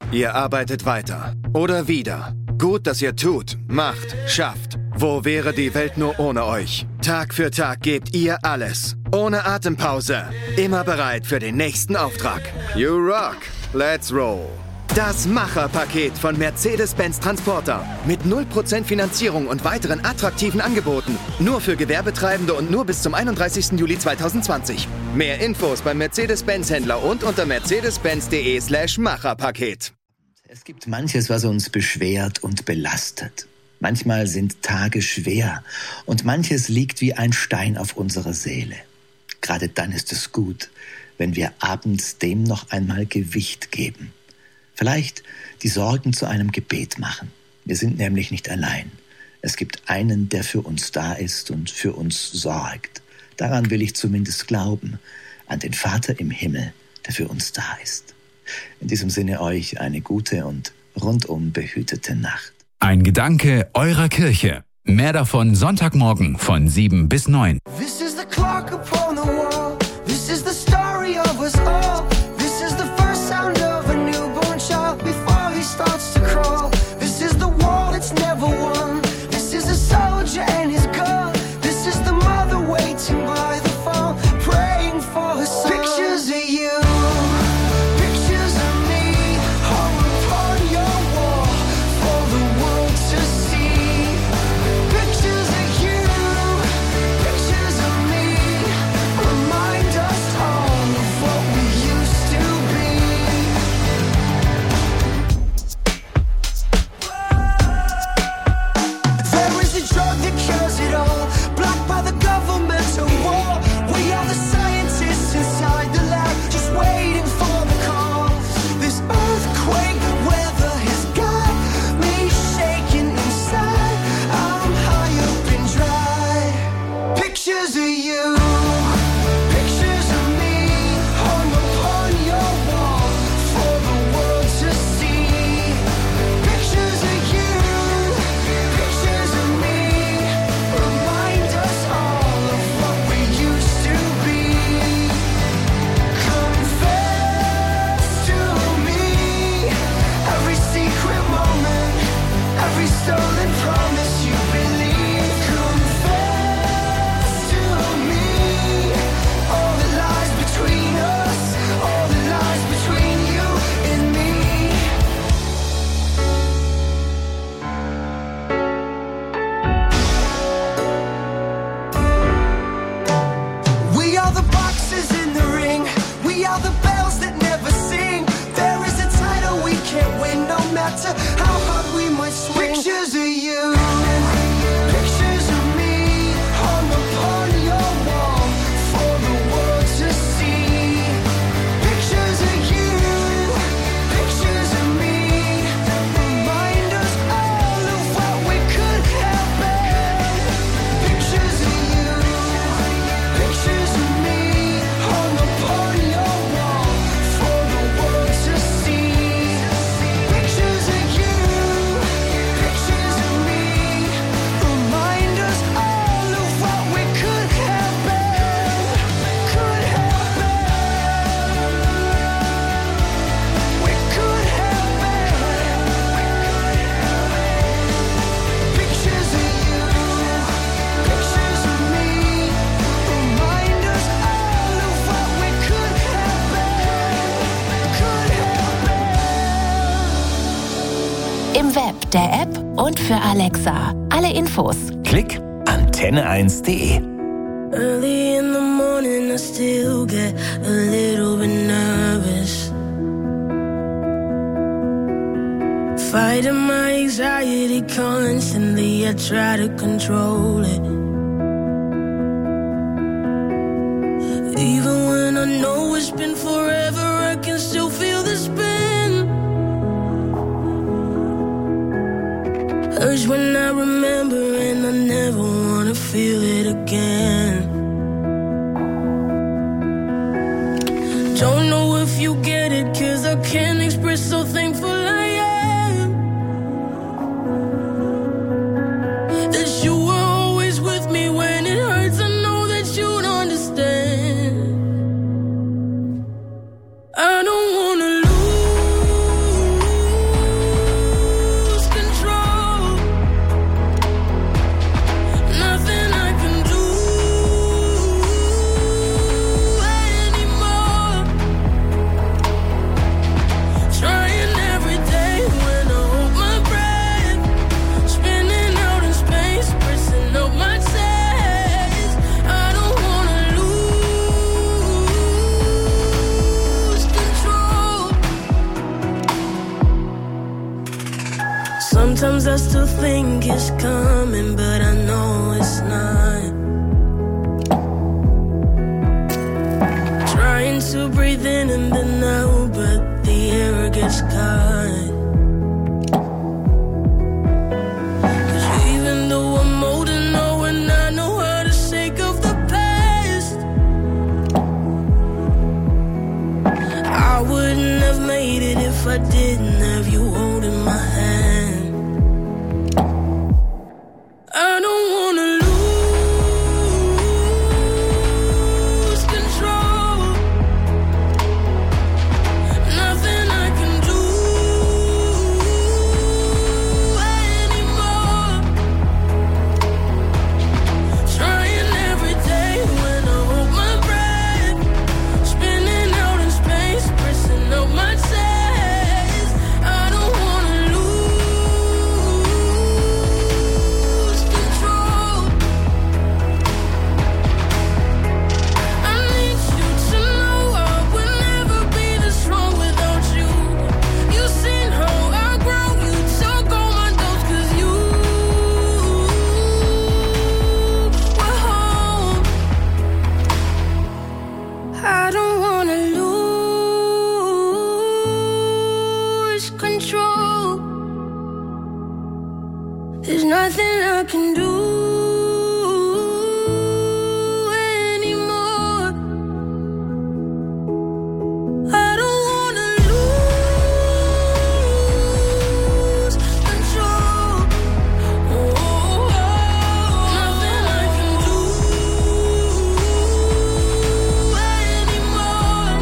Ihr arbeitet weiter. Oder wieder. Gut, dass ihr tut, macht, schafft. Wo wäre die Welt nur ohne euch? Tag für Tag gebt ihr alles. Ohne Atempause. Immer bereit für den nächsten Auftrag. You rock. Let's roll. Das Macher-Paket von Mercedes-Benz Transporter. Mit 0% Finanzierung und weiteren attraktiven Angeboten. Nur für Gewerbetreibende und nur bis zum 31. Juli 2020. Mehr Infos beim Mercedes-Benz-Händler und unter mercedes-benz.de/Macher-Paket. Es gibt manches, was uns beschwert und belastet. Manchmal sind Tage schwer und manches liegt wie ein Stein auf unserer Seele. Gerade dann ist es gut, wenn wir abends dem noch einmal Gewicht geben. Vielleicht die Sorgen zu einem Gebet machen. Wir sind nämlich nicht allein. Es gibt einen, der für uns da ist und für uns sorgt. Daran will ich zumindest glauben, an den Vater im Himmel, der für uns da ist. In diesem Sinne euch eine gute und rundum behütete Nacht. Ein Gedanke eurer Kirche. Mehr davon Sonntagmorgen von 7 bis 9. This is the clock upon the wall. This is the story of us all. This is the first sound of a newborn child before he starts to crawl. This is the war that's never won. This is a soldier and his gun. This is the mother waiting by the phone, praying for her son. Pictures of you. Im Web, der App und für Alexa. Alle Infos. Klick antenne1.de. Early in the morning I still get a little bit nervous. Fighting my anxiety constantly, I try to control it. Even when I know it's been forever, I can still feel the spin. Urge when I remember and I never wanna feel it again. Don't know if you get it, 'cause I can't express so thankful I am that you were always with me when it hurts. I know that you'd understand. I don't wanna lose Sometimes I still think it's coming, but I know it's not. Trying to breathe in and then out, but the air gets caught. 'Cause even though I'm old and know and I know how to shake off the past, I wouldn't have made it if I didn't have you holding my hand. I don't wanna lose control. Nothing I can do anymore. Trying every day when I hold my breath, spinning out in space, pressing up my chest. I don't wanna lose control. I need you to know I would never be this strong without you. You've seen how I grow, you took all my doubts 'cause you were home. I don't wanna lose control. There's nothing I can do anymore. I don't wanna lose control. Nothing I can do anymore.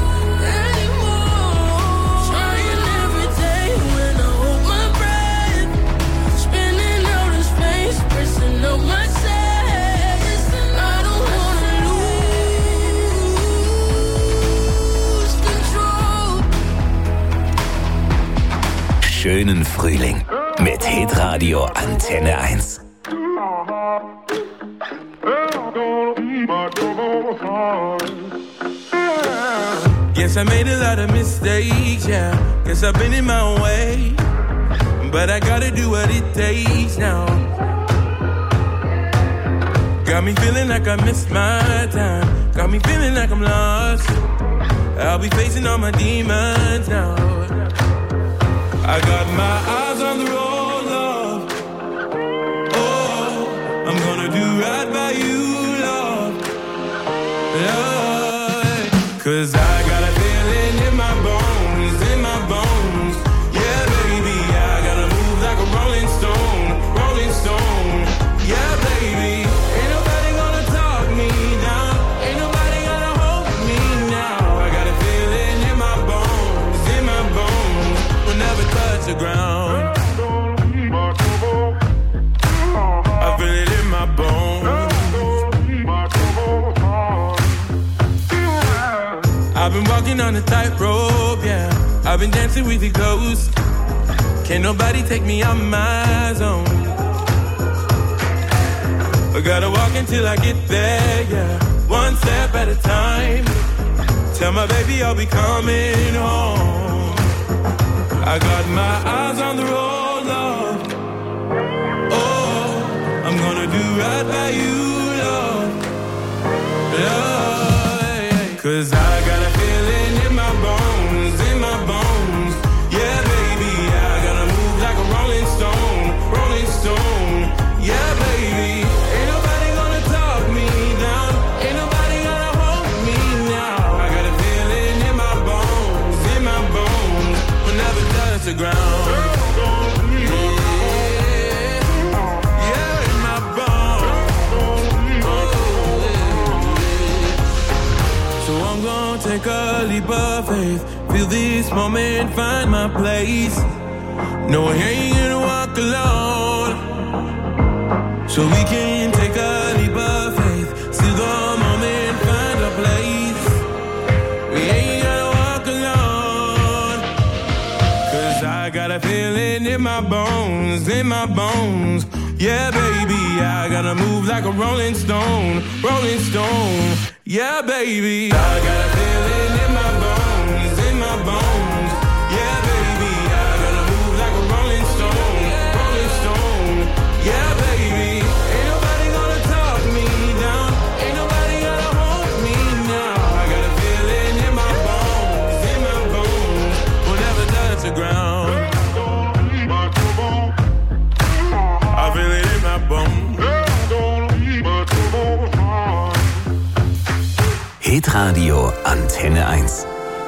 Trying every day when I hold my breath, spinning out in space, pressing up my chest. I don't wanna lose control. Schönen Frühling mit Hitradio Antenne 1. Guess I made a lot of mistakes, yeah. Guess I've been in my own way, but I gotta do what it takes now. Got me feeling like I missed my time. Got me feeling like I'm lost. I'll be facing all my demons now. I got my eyes on the road, love. Oh, I'm gonna do right by you, love. Love. 'Cause I got a feeling in my bones, in my bones. Yeah, baby, I gotta move like a rolling stone, rolling stone. Yeah, baby, ain't nobody gonna talk me down. Ain't nobody gonna hold me now. I got a feeling in my bones, in my bones. We'll never touch the ground. I feel it in my bones. I've been walking on a tightrope, yeah. I've been dancing with the ghosts. Can't nobody take me out my zone. I gotta walk until I get there, yeah. One step at a time. Tell my baby I'll be coming home. I got my eyes on the road, love. Oh, I'm gonna do right by you, love. Love, 'cause I got a feeling in my bones, in my bones. Yeah, baby, I gotta move like a rolling stone, rolling stone. Yeah, baby, ain't nobody gonna talk me down. Ain't nobody gonna hold me now. I got a feeling in my bones, in my bones. We'll never touch the ground. Yeah, in my bones. So I'm gonna take a leap of faith. Feel this moment, find my place. No, I ain't gonna walk alone. So we can take a leap of faith. See the moment, find a place. We ain't gonna walk alone. 'Cause I got a feeling in my bones, in my bones. Yeah, baby, I gotta move like a rolling stone, rolling stone. Yeah, baby, I got a feeling in my bones, in my bones. Yeah, baby, I gotta move like a rolling stone, Hitradio Antenne 1.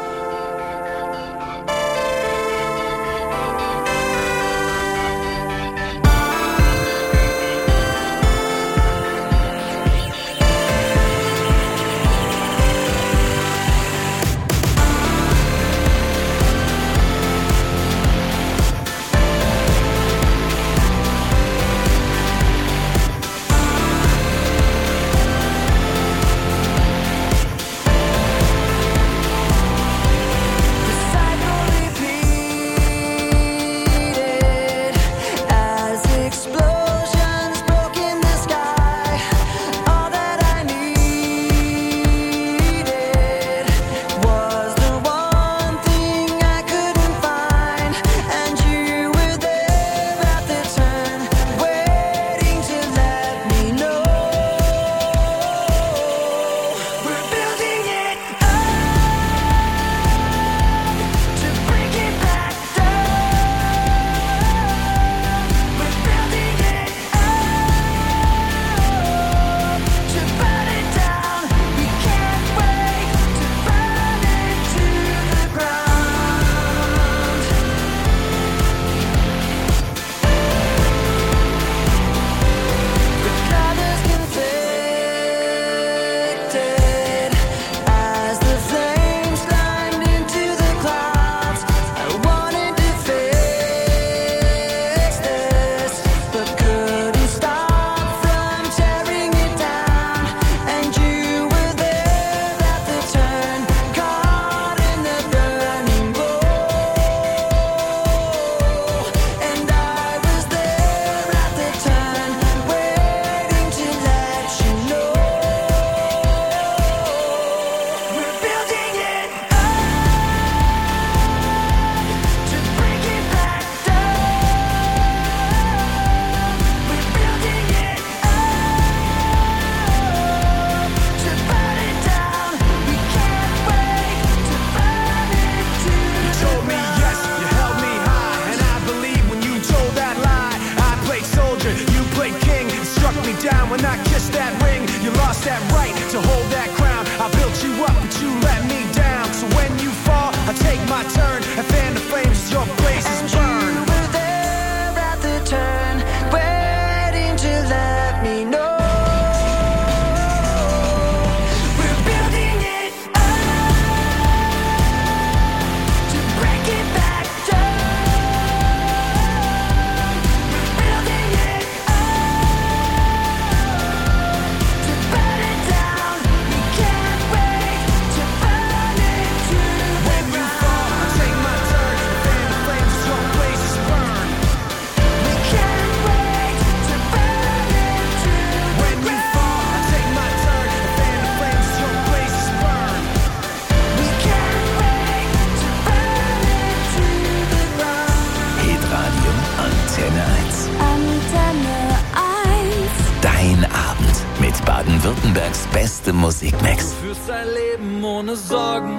Baden-Württembergs beste Musikmix. Du führst ein Leben ohne Sorgen.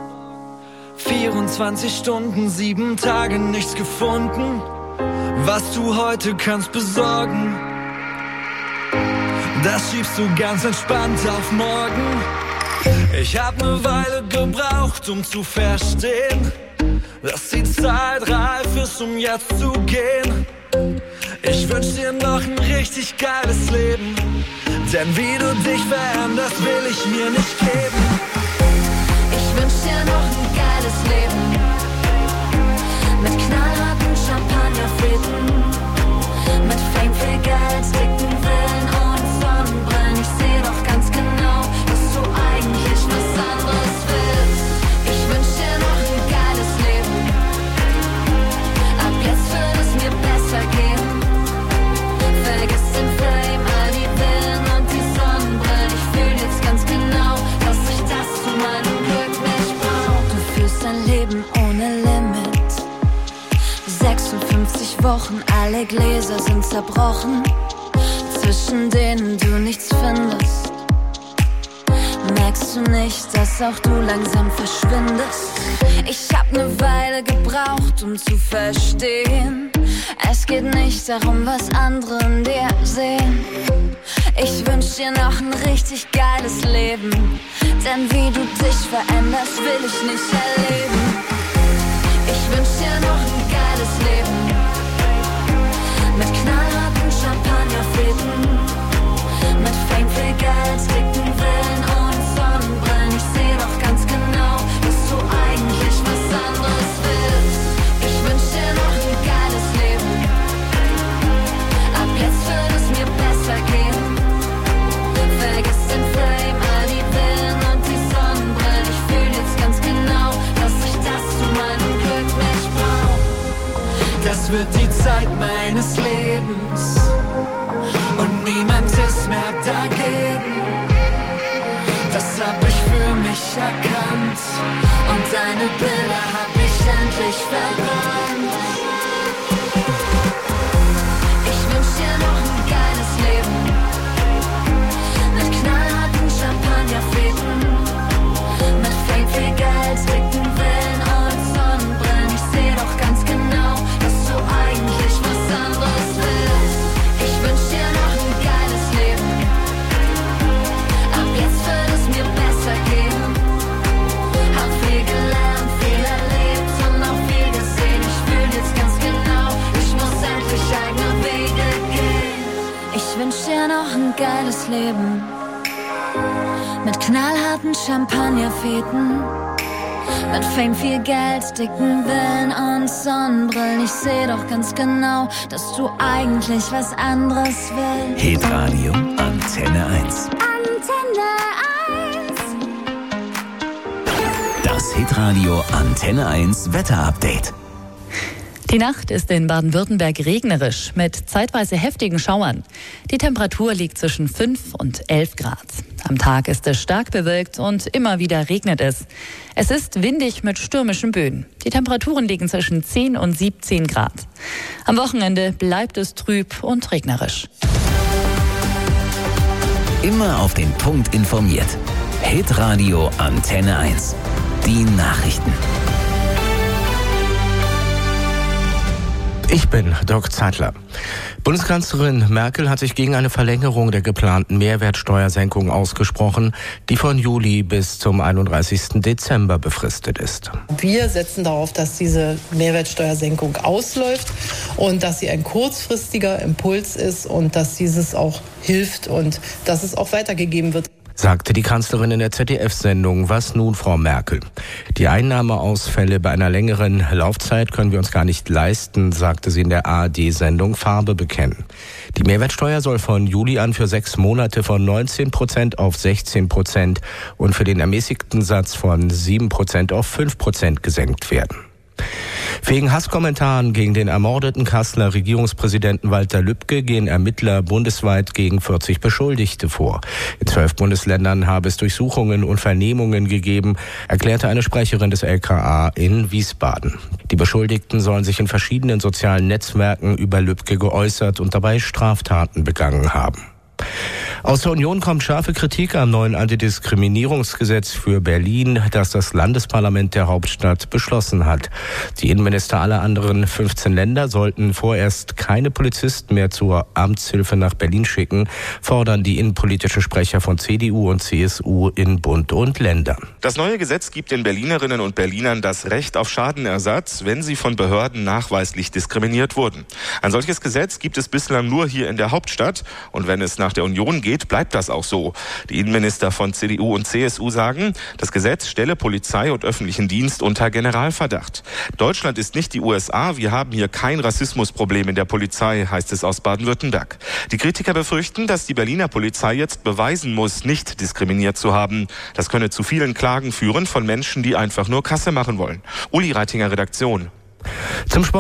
24 Stunden, 7 Tage, nichts gefunden, was du heute kannst besorgen. Das schiebst du ganz entspannt auf morgen. Ich hab ne Weile gebraucht, um zu verstehen, dass die Zeit reif ist, um jetzt zu gehen. Ich wünsch dir noch ein richtig geiles Leben, denn wie du dich veränderst, will ich mir nicht geben. Ich wünsch dir noch ein geiles Leben, mit knallharten Champagnerfäden, mit Fame, viel Geld, dicken Villen und Sonnenbrillen. Ich seh doch ganz genau, dass du eigentlich was anderes willst. Ich wünsch dir noch ein geiles Leben, ab jetzt wird es mir besser gehen. Vergiss den Fame, all die Villen und die Sonnenbrillen. Ich fühl jetzt ganz genau, dass ich das zu meinem Glück nicht brauch. Du führst dein Leben ohne Limit, 56 Wochen, alle Gläser sind zerbrochen, zwischen denen du nichts findest. Merkst du nicht, dass auch du langsam verschwindest? Ich hab ne Weile gebraucht, um zu verstehen, Es geht nicht darum, was andere in dir sehen. Ich wünsch dir noch ein richtig geiles Leben, denn wie du dich veränderst, will ich nicht erleben. Ich wünsch dir noch ein geiles Leben, mit knallharten Champagnerfäden, mit Fame, viel Geld, dicken Villen und Sonnenbrillen. Ich seh doch ganz genau, dass du eigentlich was anderes willst. Ich wünsch dir noch ein geiles Leben, ab jetzt wird es mir besser gehen. Vergiss den Fame, all die Villen und die Sonnenbrillen. Ich fühl jetzt ganz genau, dass ich das zu meinem Glück nicht brauch. Das wird die Zeit meines Lebens und niemand ist mehr dagegen. Das hab ich für mich erkannt und deine Bilder hab ich endlich verbrannt. Ich wünsch dir noch ein geiles Leben, mit knallharten Champagnerfäden, mit Fame, viel Geld, dicken Villen und Sonnenbrillen. Ich seh doch ganz genau, dass du eigentlich was anderes willst. Ich wünsch dir noch ein geiles Leben, ab jetzt wird es mir besser gehen. Hab viel gelernt, viel erlebt und auch viel gesehen. Ich fühl jetzt ganz genau, ich muss endlich eigene Wege gehen. Ich wünsch dir noch ein geiles Leben, mit knallharten Champagnerfäden, mit Fame, viel Geld, dicken Villen und Sonnenbrillen. Ich seh doch ganz genau, dass du eigentlich was anderes willst. Hitradio Antenne 1. Antenne 1. Das Hitradio Antenne 1 Wetterupdate. Die Nacht ist in Baden-Württemberg regnerisch mit zeitweise heftigen Schauern. Die Temperatur liegt zwischen 5 und 11 Grad. Am Tag ist es stark bewölkt und immer wieder regnet es. Es ist windig mit stürmischen Böen. Die Temperaturen liegen zwischen 10 und 17 Grad. Am Wochenende bleibt es trüb und regnerisch. Immer auf den Punkt informiert. Hitradio Antenne 1. Die Nachrichten. Ich bin Dirk Zeitler. Bundeskanzlerin Merkel hat sich gegen eine Verlängerung der geplanten Mehrwertsteuersenkung ausgesprochen, die von Juli bis zum 31. Dezember befristet ist. Wir setzen darauf, dass diese Mehrwertsteuersenkung ausläuft und dass sie ein kurzfristiger Impuls ist und dass dieses auch hilft und dass es auch weitergegeben wird, sagte die Kanzlerin in der ZDF-Sendung Was nun, Frau Merkel? Die Einnahmeausfälle bei einer längeren Laufzeit können wir uns gar nicht leisten, sagte sie in der ARD-Sendung Farbe bekennen. Die Mehrwertsteuer soll von Juli an für 6 Monate von 19% auf 16% und für den ermäßigten Satz von 7% auf 5% gesenkt werden. Wegen Hasskommentaren gegen den ermordeten Kasseler Regierungspräsidenten Walter Lübcke gehen Ermittler bundesweit gegen 40 Beschuldigte vor. In 12 Bundesländern habe es Durchsuchungen und Vernehmungen gegeben, erklärte eine Sprecherin des LKA in Wiesbaden. Die Beschuldigten sollen sich in verschiedenen sozialen Netzwerken über Lübcke geäußert und dabei Straftaten begangen haben. Aus der Union kommt scharfe Kritik am neuen Antidiskriminierungsgesetz für Berlin, das das Landesparlament der Hauptstadt beschlossen hat. Die Innenminister aller anderen 15 Länder sollten vorerst keine Polizisten mehr zur Amtshilfe nach Berlin schicken, fordern die innenpolitischen Sprecher von CDU und CSU in Bund und Ländern. Das neue Gesetz gibt den Berlinerinnen und Berlinern das Recht auf Schadenersatz, wenn sie von Behörden nachweislich diskriminiert wurden. Ein solches Gesetz gibt es bislang nur hier in der Hauptstadt und wenn es nach der Union geht, bleibt das auch so. Die Innenminister von CDU und CSU sagen, das Gesetz stelle Polizei und öffentlichen Dienst unter Generalverdacht. Deutschland ist nicht die USA, wir haben hier kein Rassismusproblem in der Polizei, heißt es aus Baden-Württemberg. Die Kritiker befürchten, dass die Berliner Polizei jetzt beweisen muss, nicht diskriminiert zu haben. Das könne zu vielen Klagen führen von Menschen, die einfach nur Kasse machen wollen. Uli Reitinger, Redaktion. Zum Sport.